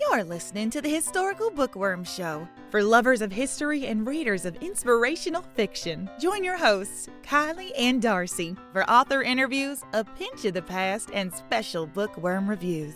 You're listening to the Historical Bookworm Show for lovers of history and readers of inspirational fiction. Join your hosts, Kylie and Darcy, for author interviews, a pinch of the past, and special bookworm reviews.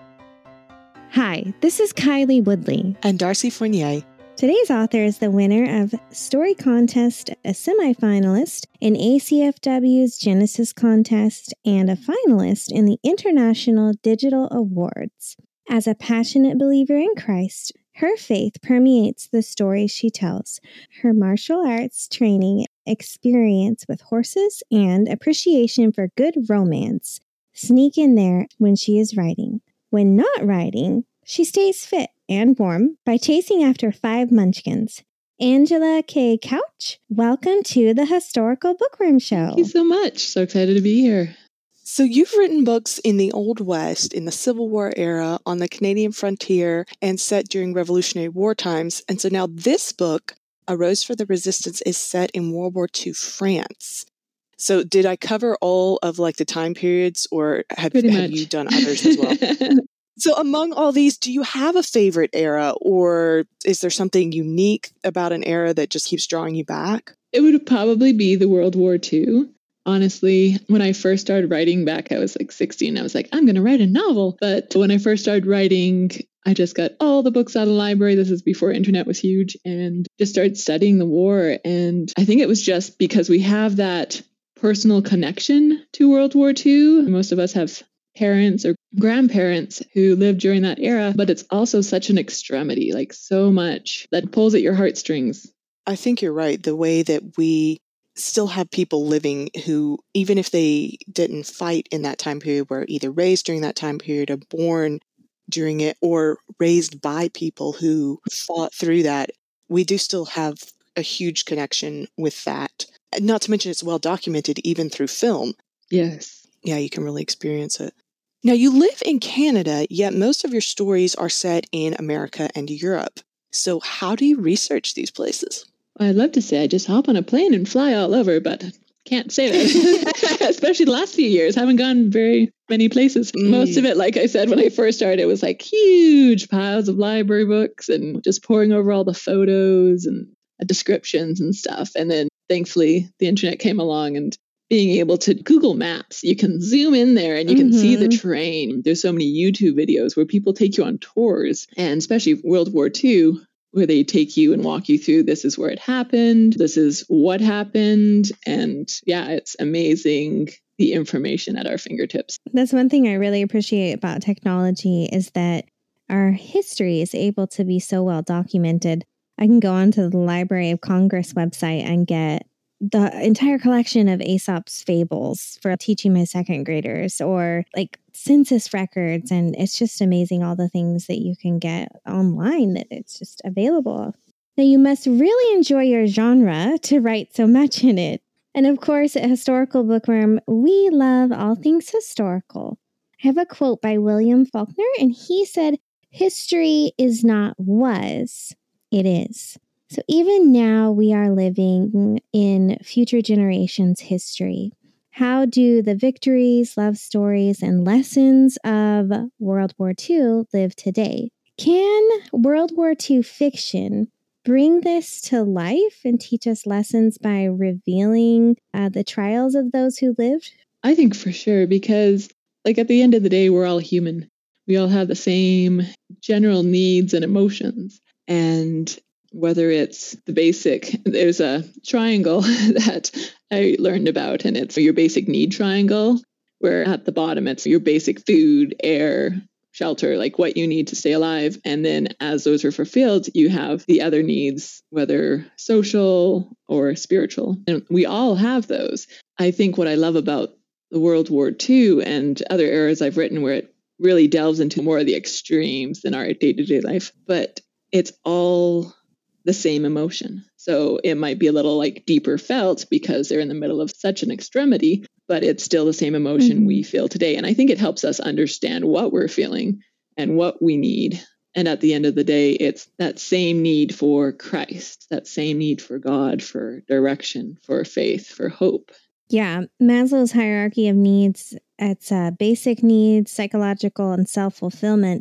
Hi, this is Kylie Woodley. And Darcy Fournier. Today's author is the winner of Story Contest, a semifinalist in ACFW's Genesis Contest, and a finalist in the International Digital Awards. As a passionate believer in Christ, her faith permeates the stories she tells. Her martial arts training, experience with horses, and appreciation for good romance sneak in there when she is writing. When not writing, she stays fit and warm by chasing after 5 munchkins. Angela K. Couch, welcome to the Historical Bookworm Show. Thank you so much. So excited to be here. So you've written books in the Old West, in the Civil War era, on the Canadian frontier, and set during Revolutionary War times. And so now this book, A Rose for the Resistance, is set in World War II France. So did I cover all of the time periods, or have you done others as well? So among all these, do you have a favorite era, or is there something unique about an era that just keeps drawing you back? It would probably be the World War II. Honestly, when I first started writing back, I was 16. I was like, I'm going to write a novel. But when I first started writing, I just got all the books out of the library. This is before internet was huge, and just started studying the war. And I think it was just because we have that personal connection to World War II. Most of us have parents or grandparents who lived during that era, but it's also such an extremity, so much that pulls at your heartstrings. I think you're right. The way that we still have people living who, even if they didn't fight in that time period, were either raised during that time period or born during it, or raised by people who fought through that, we do still have a huge connection with that. Not to mention it's well documented even through film. Yes. Yeah, you can really experience it. Now, you live in Canada, yet most of your stories are set in America and Europe. So how do you research these places? I'd love to say I just hop on a plane and fly all over, but can't say that. Especially the last few years. Haven't gone very many places. Most of it, like I said, when I first started, it was huge piles of library books and just poring over all the photos and descriptions and stuff. And then thankfully the internet came along, and being able to Google Maps, you can zoom in there and you can see the terrain. There's so many YouTube videos where people take you on tours, and especially World War II, where they take you and walk you through, this is where it happened, this is what happened. And yeah, it's amazing, the information at our fingertips. That's one thing I really appreciate about technology, is that our history is able to be so well documented. I can go onto the Library of Congress website and get the entire collection of Aesop's fables for teaching my second graders, or census records. And it's just amazing all the things that you can get online, that it's just available. Now, you must really enjoy your genre to write so much in it. And of course, at Historical Bookworm, we love all things historical. I have a quote by William Faulkner, and he said, "History is not was, it is." So even now we are living in future generations' history. How do the victories, love stories, and lessons of World War II live today? Can World War II fiction bring this to life and teach us lessons by revealing the trials of those who lived? I think for sure, because at the end of the day, we're all human. We all have the same general needs and emotions. And whether it's the basic, there's a triangle that I learned about, and it's your basic need triangle, where at the bottom, it's your basic food, air, shelter, what you need to stay alive. And then as those are fulfilled, you have the other needs, whether social or spiritual. And we all have those. I think what I love about the World War II and other eras I've written, where it really delves into more of the extremes than our day-to-day life, but it's all the same emotion. So it might be a little deeper felt because they're in the middle of such an extremity, but it's still the same emotion we feel today. And I think it helps us understand what we're feeling and what we need. And at the end of the day, it's that same need for Christ, that same need for God, for direction, for faith, for hope. Yeah, Maslow's hierarchy of needs, it's basic needs, psychological, and self-fulfillment.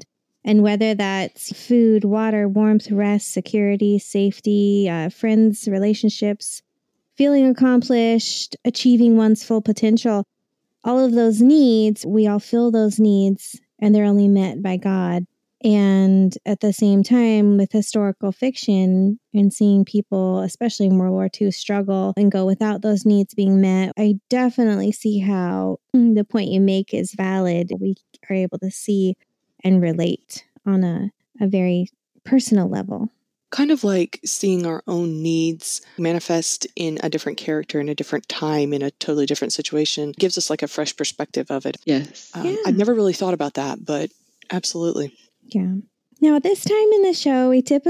And whether that's food, water, warmth, rest, security, safety, friends, relationships, feeling accomplished, achieving one's full potential, all of those needs, we all feel those needs and they're only met by God. And at the same time, with historical fiction and seeing people, especially in World War II, struggle and go without those needs being met, I definitely see how the point you make is valid. We are able to see and relate on a very personal level. Kind of like seeing our own needs manifest in a different character in a different time in a totally different situation gives us like a fresh perspective of it. Yes. I've never really thought about that, but absolutely. Yeah. Now, at this time in the show,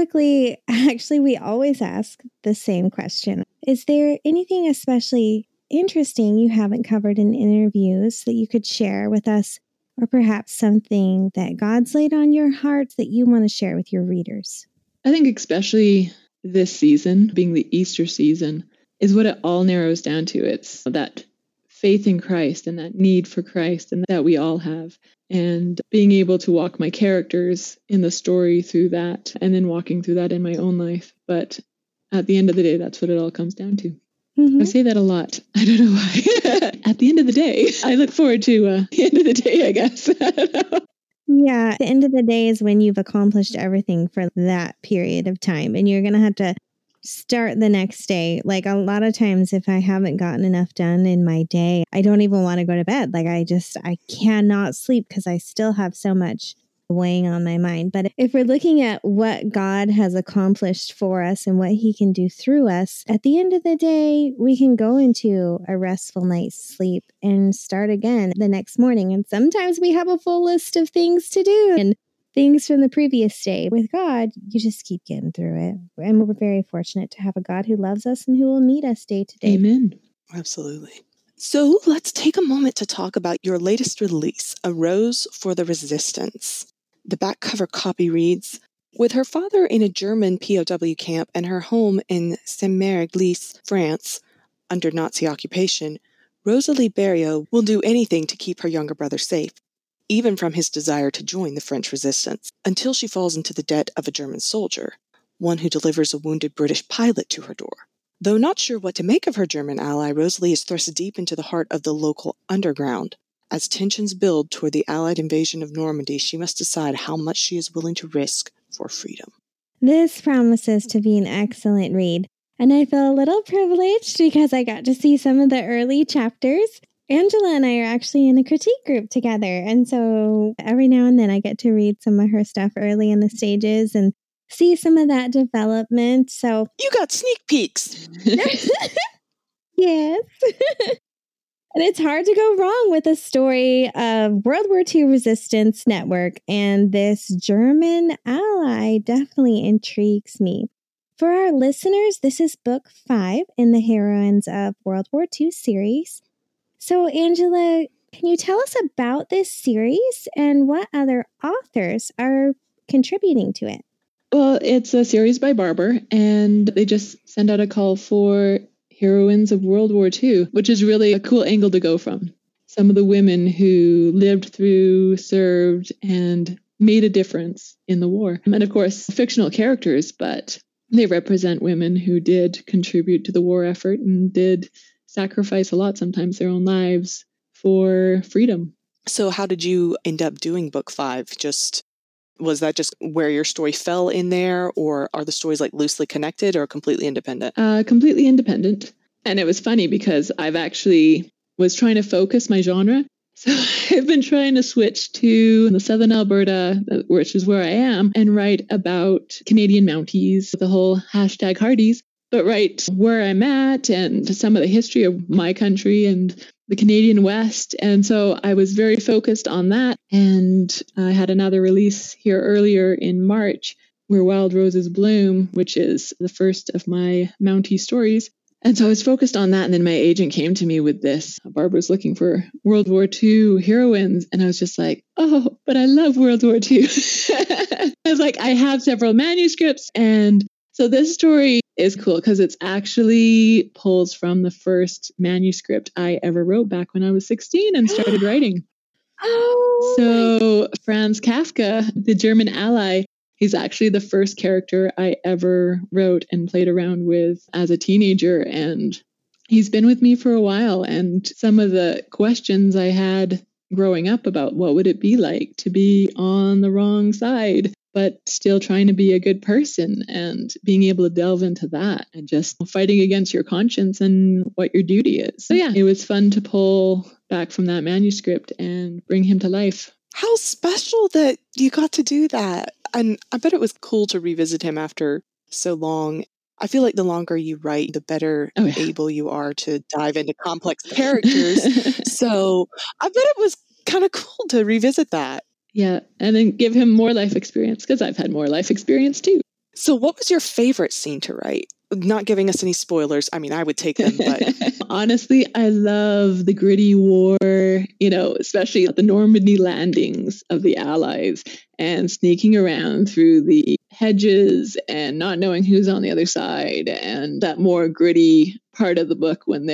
we always ask the same question. Is there anything especially interesting you haven't covered in interviews that you could share with us, or perhaps something that God's laid on your heart that you want to share with your readers? I think especially this season, being the Easter season, is what it all narrows down to. It's that faith in Christ and that need for Christ and that we all have. And being able to walk my characters in the story through that and then walking through that in my own life. But at the end of the day, that's what it all comes down to. Mm-hmm. I say that a lot. I don't know why. At the end of the day, I look forward to the end of the day, I guess. I don't know. Yeah, the end of the day is when you've accomplished everything for that period of time. And you're going to have to start the next day. Like a lot of times, if I haven't gotten enough done in my day, I don't even want to go to bed. Like I cannot sleep because I still have so much weighing on my mind. But if we're looking at what God has accomplished for us and what he can do through us, at the end of the day, we can go into a restful night's sleep and start again the next morning. And sometimes we have a full list of things to do and things from the previous day. With God, you just keep getting through it. And we're very fortunate to have a God who loves us and who will meet us day to day. Amen. Absolutely. So let's take a moment to talk about your latest release, A Rose for the Resistance. The back cover copy reads, with her father in a German POW camp and her home in Saint-Mère-Église, France, under Nazi occupation, Rosalie Berriot will do anything to keep her younger brother safe, even from his desire to join the French resistance, until she falls into the debt of a German soldier, one who delivers a wounded British pilot to her door. Though not sure what to make of her German ally, Rosalie is thrust deep into the heart of the local underground. As tensions build toward the Allied invasion of Normandy, she must decide how much she is willing to risk for freedom. This promises to be an excellent read, and I feel a little privileged because I got to see some of the early chapters. Angela and I are actually in a critique group together, and so every now and then I get to read some of her stuff early in the stages and see some of that development. So you got sneak peeks. Yes. And it's hard to go wrong with a story of World War II resistance network, and this German ally definitely intrigues me. For our listeners, this is book 5 in the Heroines of World War II series. So, Angela, can you tell us about this series and what other authors are contributing to it? Well, it's a series by Barber, and they just send out a call for Heroines of World War II, which is really a cool angle to go from. Some of the women who lived through, served, and made a difference in the war. And of course, fictional characters, but they represent women who did contribute to the war effort and did sacrifice a lot, sometimes their own lives, for freedom. So how did you end up doing book 5? Was that just where your story fell in there, or are the stories like loosely connected or completely independent? Completely independent. And it was funny because I've actually was trying to focus my genre. So I've been trying to switch to the Southern Alberta, which is where I am, and write about Canadian Mounties, the whole hashtag Hardies, but write where I'm at and some of the history of my country and the Canadian West. And so I was very focused on that. And I had another release here earlier in March, Where Wild Roses Bloom, which is the first of my Mountie stories. And so I was focused on that. And then my agent came to me with this. Barbara's looking for World War II heroines. And I was just like, oh, but I love World War II. I was like, I have several manuscripts. And so this story is cool because it's actually pulls from the first manuscript I ever wrote back when I was 16 and started writing. Oh, So Franz Kafka, the German ally, he's actually the first character I ever wrote and played around with as a teenager. And he's been with me for a while. And some of the questions I had growing up about what would it be like to be on the wrong side, but still trying to be a good person, and being able to delve into that and just fighting against your conscience and what your duty is. So yeah, it was fun to pull back from that manuscript and bring him to life. How special that you got to do that. And I bet it was cool to revisit him after so long. I feel like the longer you write, the better able you are to dive into complex characters. So I bet it was kind of cool to revisit that. Yeah, and then give him more life experience, because I've had more life experience too. So what was your favorite scene to write? Not giving us any spoilers. I mean, I would take them, but... Honestly, I love the gritty war, especially the Normandy landings of the Allies and sneaking around through the hedges and not knowing who's on the other side, and that more gritty part of the book when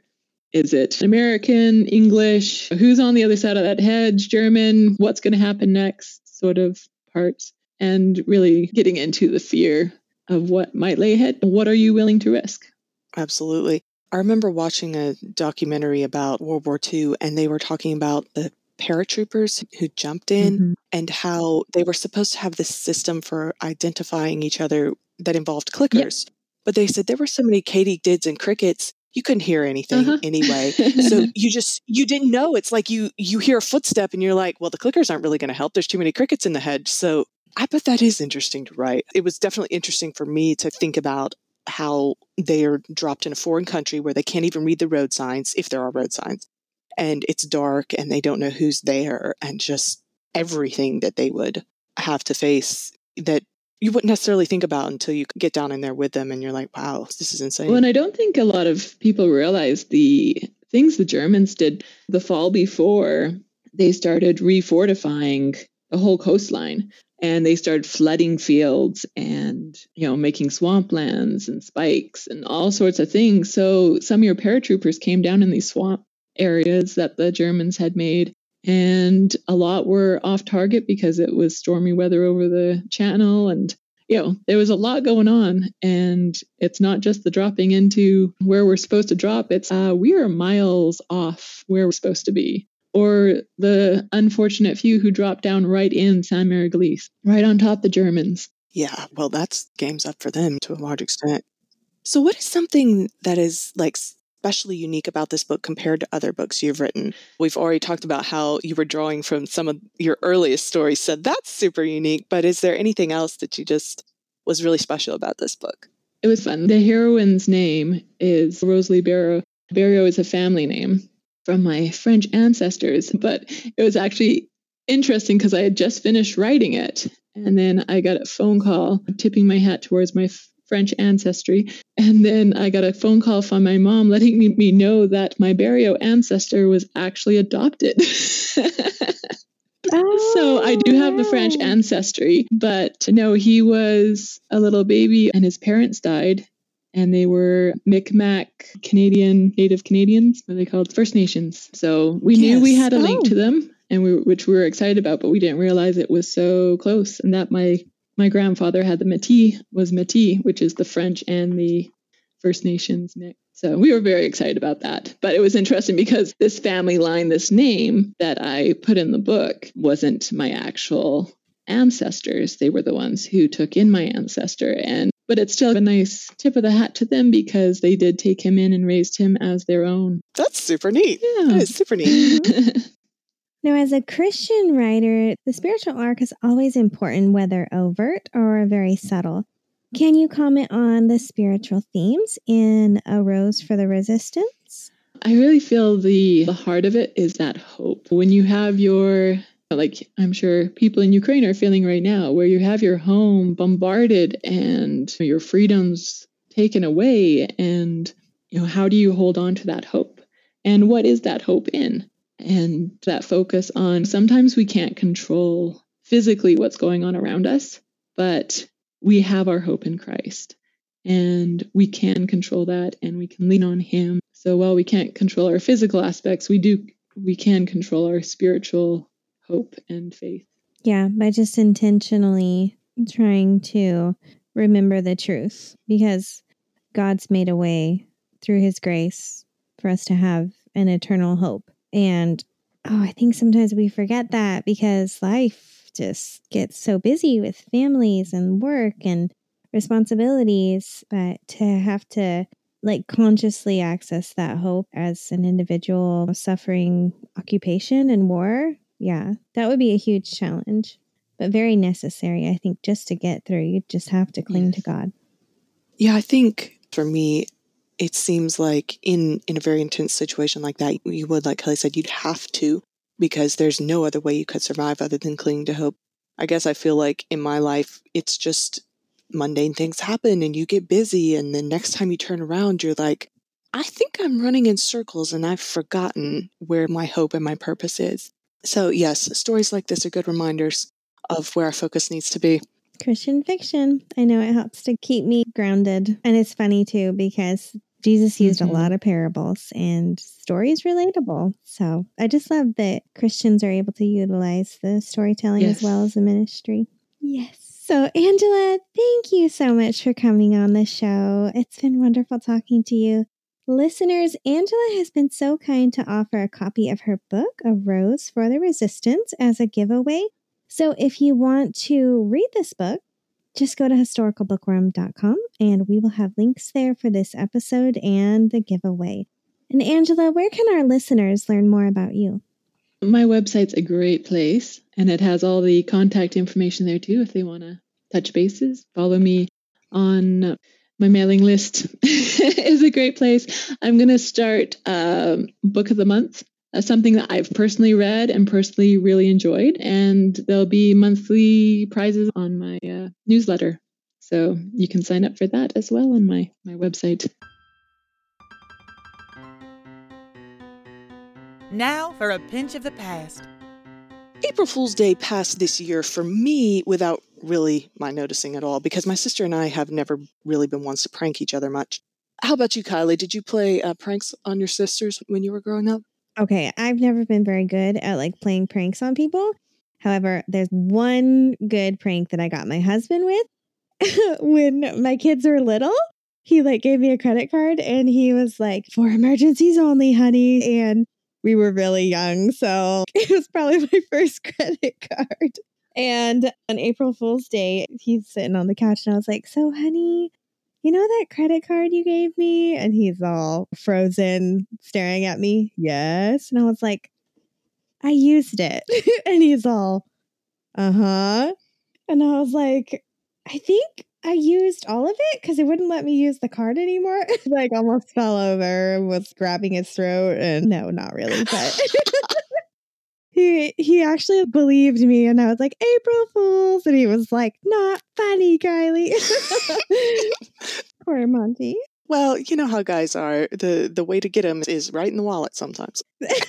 is it American, English, who's on the other side of that hedge, German, what's going to happen next sort of parts, and really getting into the fear of what might lay ahead. What are you willing to risk? Absolutely. I remember watching a documentary about World War II, and they were talking about the paratroopers who jumped in and how they were supposed to have this system for identifying each other that involved clickers. Yep. But they said there were so many katydids and crickets, you couldn't hear anything anyway. So you didn't know. It's like you hear a footstep and you're like, well, the clickers aren't really going to help. There's too many crickets in the hedge. So I bet that is interesting to write. It was definitely interesting for me to think about how they are dropped in a foreign country where they can't even read the road signs, if there are road signs, and it's dark and they don't know who's there, and just everything that they would have to face that you wouldn't necessarily think about until you get down in there with them and you're like, wow, this is insane. Well, and I don't think a lot of people realize the things the Germans did the fall before. They started refortifying the whole coastline. And they started flooding fields and, making swamplands and spikes and all sorts of things. So some of your paratroopers came down in these swamp areas that the Germans had made. And a lot were off target because it was stormy weather over the channel. And, there was a lot going on. And it's not just the dropping into where we're supposed to drop. It's we are miles off where we're supposed to be. Or the unfortunate few who dropped down right in Saint-Mary-Glisse, right on top of the Germans. Yeah, well, that's game's up for them to a large extent. So what is something that is especially unique about this book compared to other books you've written? We've already talked about how you were drawing from some of your earliest stories, so that's super unique. But is there anything else that you just was really special about this book? It was fun. The heroine's name is Rosalie Barreau. Barreau is a family name from my French ancestors, but it was actually interesting because I had just finished writing it. And then I got a phone call, tipping my hat towards my French ancestry. And then I got a phone call from my mom letting me know that my Barreau ancestor was actually adopted. So I do have the French ancestry, but no, he was a little baby and his parents died. And they were Mi'kmaq Canadian, Native Canadians, what are they called? First Nations. So we knew we had a link to them, and which we were excited about, but we didn't realize it was so close. And that my grandfather had the Métis, which is the French and the First Nations mix. So we were very excited about that. But it was interesting because this family line, this name that I put in the book wasn't my actual ancestors. They were the ones who took in my ancestor. But it's still a nice tip of the hat to them because they did take him in and raised him as their own. That's super neat. Yeah. That is super neat. Now, as a Christian writer, the spiritual arc is always important, whether overt or very subtle. Can you comment on the spiritual themes in A Rose for the Resistance? I really feel the heart of it is that hope. When you have your... like I'm sure people in Ukraine are feeling right now, where you have your home bombarded and your freedoms taken away. And, how do you hold on to that hope? And what is that hope in? And that focus on sometimes we can't control physically what's going on around us, but we have our hope in Christ. And we can control that and we can lean on him. So while we can't control our physical aspects, we do we can control our spiritual hope and faith. Yeah, by just intentionally trying to remember the truth, because God's made a way through his grace for us to have an eternal hope. And I think sometimes we forget that because life just gets so busy with families and work and responsibilities, but to have to consciously access that hope as an individual suffering occupation and war, yeah, that would be a huge challenge, but very necessary. I think just to get through, you just have to cling to God. Yeah, I think for me, it seems like in a very intense situation like that, you would, like Kelly said, you'd have to, because there's no other way you could survive other than clinging to hope. I guess I feel like in my life, it's just mundane things happen and you get busy. And then next time you turn around, you're like, I think I'm running in circles and I've forgotten where my hope and my purpose is. So yes, stories like this are good reminders of where our focus needs to be. Christian fiction. I know it helps to keep me grounded. And it's funny too, because Jesus used a lot of parables and stories relatable. So I just love that Christians are able to utilize the storytelling as well as the ministry. Yes. So Angela, thank you so much for coming on the show. It's been wonderful talking to you. Listeners, Angela has been so kind to offer a copy of her book, A Rose for the Resistance, as a giveaway. So if you want to read this book, just go to historicalbookworm.com and we will have links there for this episode and the giveaway. And Angela, where can our listeners learn more about you? My website's a great place, and it has all the contact information there too if they want to touch bases. Follow me on my mailing list is a great place. I'm going to start Book of the Month, something that I've personally read and personally really enjoyed, and there'll be monthly prizes on my newsletter. So you can sign up for that as well on my website. Now for a pinch of the past. April Fool's Day passed this year for me without really my noticing at all, because my sister and I have never really been ones to prank each other much. How about you, Kylie? Did you play pranks on your sisters when you were growing up? Okay, I've never been very good at playing pranks on people. However, there's one good prank that I got my husband with when my kids were little. He gave me a credit card and he was like, "For emergencies only, honey." And we were really young, so it was probably my first credit card. And on April Fool's Day, he's sitting on the couch and I was like, "So, honey, you know that credit card you gave me?" And he's all frozen, staring at me. "Yes." And I was like, "I used it." And he's all, "Uh-huh." And I was like, "I think I used all of it because it wouldn't let me use the card anymore." Almost fell over and was grabbing his throat. And no, not really. But he actually believed me. And I was like, "April Fools." And he was like, "Not funny, Kylie." Poor Monty. Well, you know how guys are. The way to get them is right in the wallet sometimes.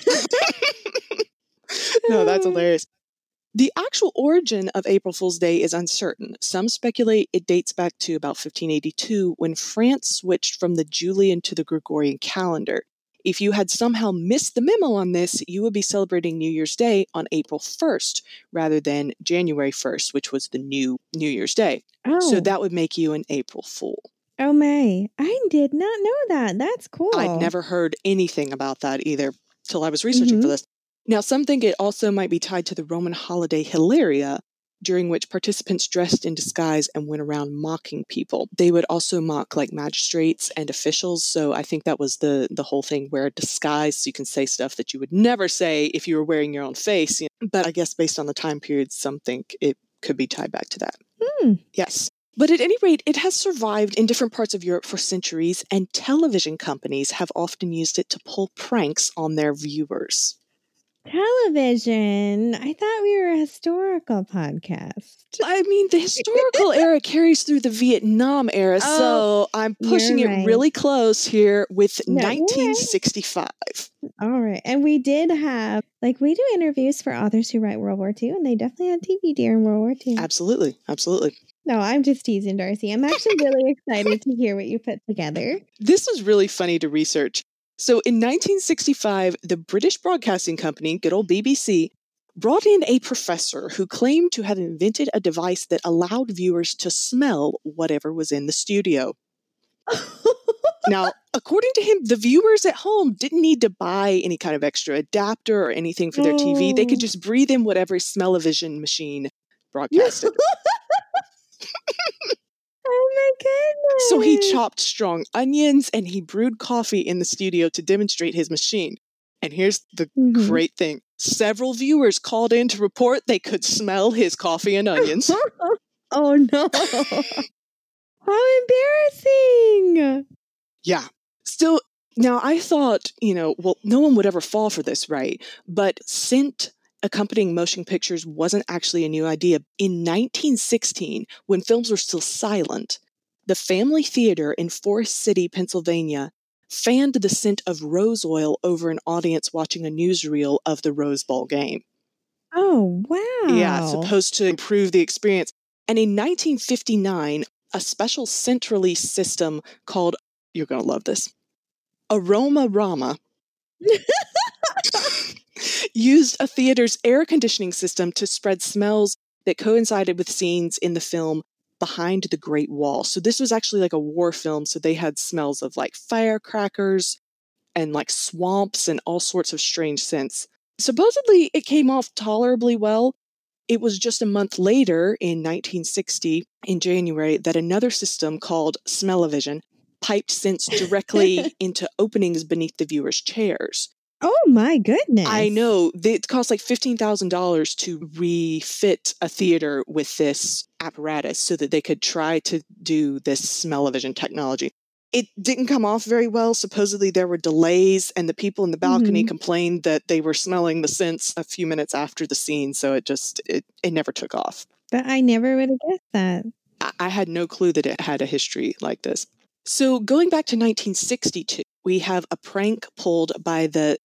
No, that's hilarious. The actual origin of April Fool's Day is uncertain. Some speculate it dates back to about 1582 when France switched from the Julian to the Gregorian calendar. If you had somehow missed the memo on this, you would be celebrating New Year's Day on April 1st rather than January 1st, which was the new New Year's Day. Oh. So that would make you an April Fool. Oh my, I did not know that. That's cool. I'd never heard anything about that either till I was researching for this. Now, some think it also might be tied to the Roman holiday Hilaria, during which participants dressed in disguise and went around mocking people. They would also mock magistrates and officials, so I think that was the whole thing, wear a disguise so you can say stuff that you would never say if you were wearing your own face. But I guess based on the time period, some think it could be tied back to that. Yes. But at any rate, it has survived in different parts of Europe for centuries, and television companies have often used it to pull pranks on their viewers. Television? I thought we were a historical podcast. I mean, the historical era carries through the Vietnam era, so I'm pushing it really close here with 1965. All right. And we did have, we do interviews for authors who write World War II, and they definitely had TV during World War II. Absolutely. Absolutely. No, I'm just teasing, Darcy. I'm actually really excited to hear what you put together. This was really funny to research. So in 1965, the British Broadcasting Company, good old BBC, brought in a professor who claimed to have invented a device that allowed viewers to smell whatever was in the studio. Now, according to him, the viewers at home didn't need to buy any kind of extra adapter or anything for their TV. They could just breathe in whatever smell-o-vision machine broadcasted. Oh my goodness. So he chopped strong onions and he brewed coffee in the studio to demonstrate his machine. And here's the great thing. Several viewers called in to report they could smell his coffee and onions. Oh no. How embarrassing. Yeah. Still, now I thought, well, no one would ever fall for this, right? But scent accompanying motion pictures wasn't actually a new idea. In 1916, when films were still silent, the Family Theater in Forest City, Pennsylvania, fanned the scent of rose oil over an audience watching a newsreel of the Rose Bowl game. Oh, wow. Yeah, it's supposed to improve the experience. And in 1959, a special scent release system called, you're going to love this, Aroma-Rama, used a theater's air conditioning system to spread smells that coincided with scenes in the film Behind the Great Wall. So this was actually like a war film, so they had smells of like firecrackers and like swamps and all sorts of strange scents. Supposedly, it came off tolerably well. It was just a month later, in 1960, in January, that another system called Smell-O-Vision piped scents directly into openings beneath the viewers' chairs. Oh my goodness. I know. It cost like $15,000 to refit a theater with this apparatus so that they could try to do this Smell-O-Vision technology. It didn't come off very well. Supposedly there were delays and the people in the balcony complained that they were smelling the scents a few minutes after the scene. So it never took off. But I never would have guessed that. I had no clue that it had a history like this. So going back to 1962, we have a prank pulled by the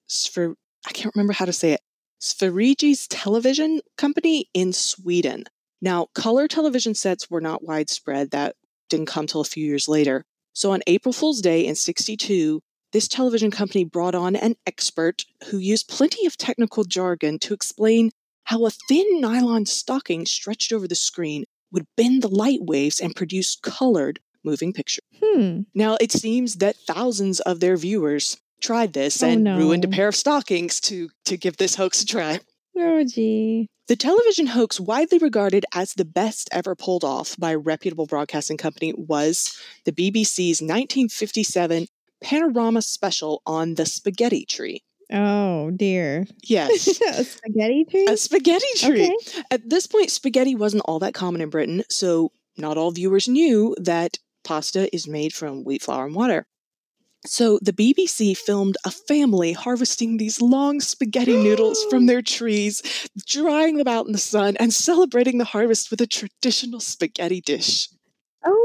I can't remember how to say it, Sveriges Television Company in Sweden. Now, color television sets were not widespread. That didn't come till a few years later. So on April Fool's Day in 62, this television company brought on an expert who used plenty of technical jargon to explain how a thin nylon stocking stretched over the screen would bend the light waves and produce colored moving pictures. Now, it seems that thousands of their viewers tried this and ruined a pair of stockings to give this hoax a try. Oh, gee. The television hoax, widely regarded as the best ever pulled off by a reputable broadcasting company, was the BBC's 1957 Panorama special on the spaghetti tree. Oh, dear. Yes. A spaghetti tree? A spaghetti tree. Okay. At this point, spaghetti wasn't all that common in Britain, so not all viewers knew that pasta is made from wheat flour and water. So the BBC filmed a family harvesting these long spaghetti noodles from their trees, drying them out in the sun, and celebrating the harvest with a traditional spaghetti dish. Oh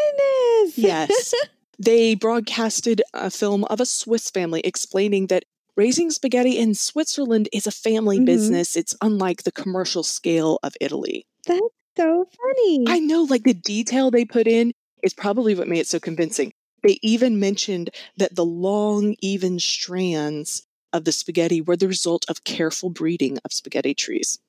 my goodness! Yes. They broadcasted a film of a Swiss family explaining that raising spaghetti in Switzerland is a family business. It's unlike the commercial scale of Italy. That's so funny. I know, like the detail they put in is probably what made it so convincing. They even mentioned that the long, even strands of the spaghetti were the result of careful breeding of spaghetti trees.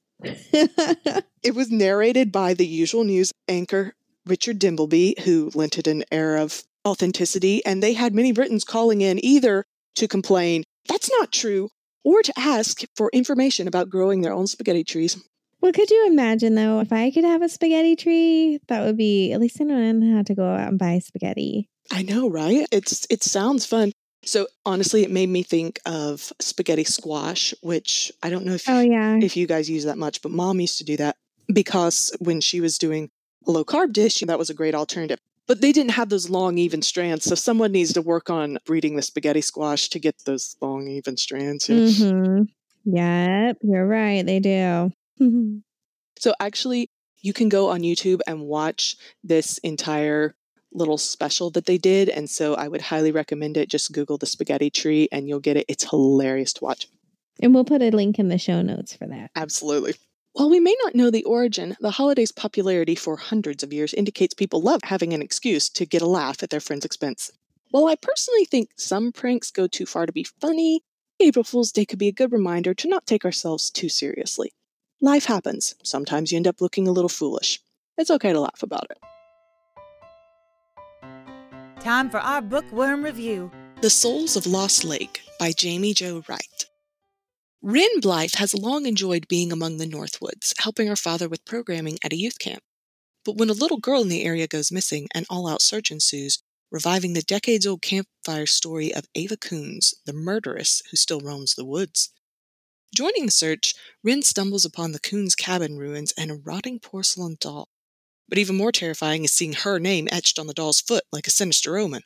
It was narrated by the usual news anchor, Richard Dimbleby, who lent it an air of authenticity, and they had many Britons calling in either to complain, that's not true, or to ask for information about growing their own spaghetti trees. Well, could you imagine, though, if I could have a spaghetti tree, that would be, at least I don't have to go out and buy spaghetti. I know, right? It sounds fun. So honestly, it made me think of spaghetti squash, which I don't know if you guys use that much, but Mom used to do that because when she was doing a low carb dish, that was a great alternative. But they didn't have those long, even strands. So someone needs to work on breeding the spaghetti squash to get those long, even strands. Mm-hmm. Yep, you're right. They do. So actually, you can go on YouTube and watch this entire little special that they did. And so I would highly recommend it. Just Google the spaghetti tree and you'll get it. It's hilarious to watch. And we'll put a link in the show notes for that. Absolutely. While we may not know the origin, the holiday's popularity for hundreds of years indicates people love having an excuse to get a laugh at their friends' expense. While I personally think some pranks go too far to be funny, April Fool's Day could be a good reminder to not take ourselves too seriously. Life happens. Sometimes you end up looking a little foolish. It's okay to laugh about it. Time for our bookworm review. The Souls of Lost Lake by Jamie Jo Wright. Wren Blythe has long enjoyed being among the Northwoods, helping her father with programming at a youth camp. But when a little girl in the area goes missing, an all-out search ensues, reviving the decades-old campfire story of Ava Coons, the murderess who still roams the woods. Joining the search, Wren stumbles upon the Coons cabin ruins and a rotting porcelain doll. But even more terrifying is seeing her name etched on the doll's foot like a sinister omen.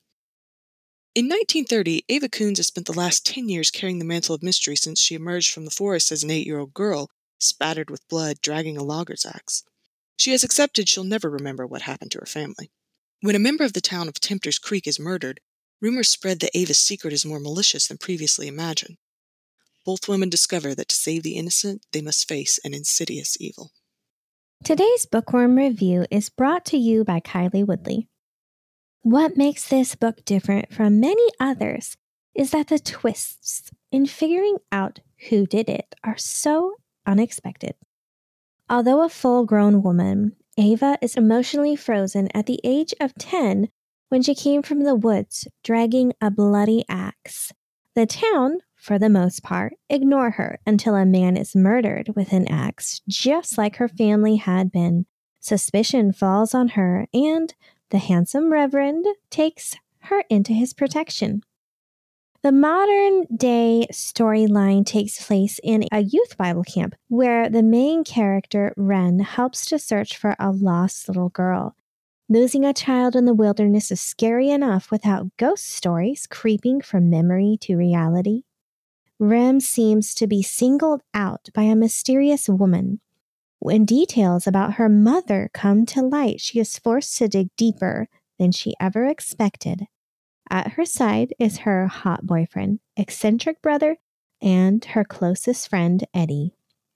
In 1930, Ava Coons has spent the last 10 years carrying the mantle of mystery since she emerged from the forest as an 8-year-old girl, spattered with blood, dragging a logger's axe. She has accepted she'll never remember what happened to her family. When a member of the town of Tempter's Creek is murdered, rumors spread that Ava's secret is more malicious than previously imagined. Both women discover that to save the innocent, they must face an insidious evil. Today's bookworm review is brought to you by Kylie Woodley. What makes this book different from many others is that the twists in figuring out who did it are so unexpected. Although a full-grown woman, Ava is emotionally frozen at the age of 10 when she came from the woods dragging a bloody axe. The town, for the most part, ignore her until a man is murdered with an axe, just like her family had been. Suspicion falls on her, and the handsome Reverend takes her into his protection. The modern-day storyline takes place in a youth Bible camp where the main character, Wren, helps to search for a lost little girl. Losing a child in the wilderness is scary enough without ghost stories creeping from memory to reality. Wren seems to be singled out by a mysterious woman. When details about her mother come to light, she is forced to dig deeper than she ever expected. At her side is her hot boyfriend, eccentric brother, and her closest friend, Eddie.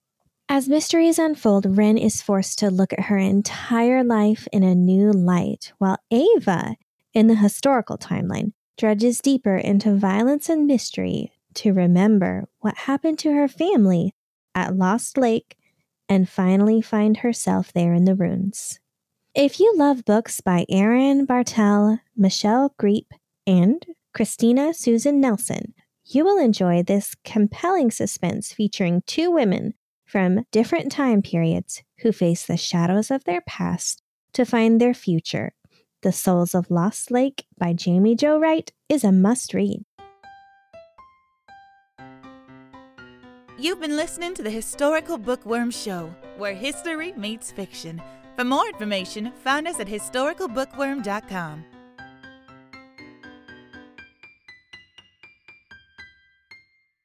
As mysteries unfold, Wren is forced to look at her entire life in a new light, while Ava, in the historical timeline, drudges deeper into violence and mystery to remember what happened to her family at Lost Lake and finally find herself there in the ruins. If you love books by Aaron Bartel, Michelle Greep, and Christina Susan Nelson, you will enjoy this compelling suspense featuring two women from different time periods who face the shadows of their past to find their future. The Souls of Lost Lake by Jamie Jo Wright is a must-read. You've been listening to the Historical Bookworm Show, where history meets fiction. For more information, find us at historicalbookworm.com.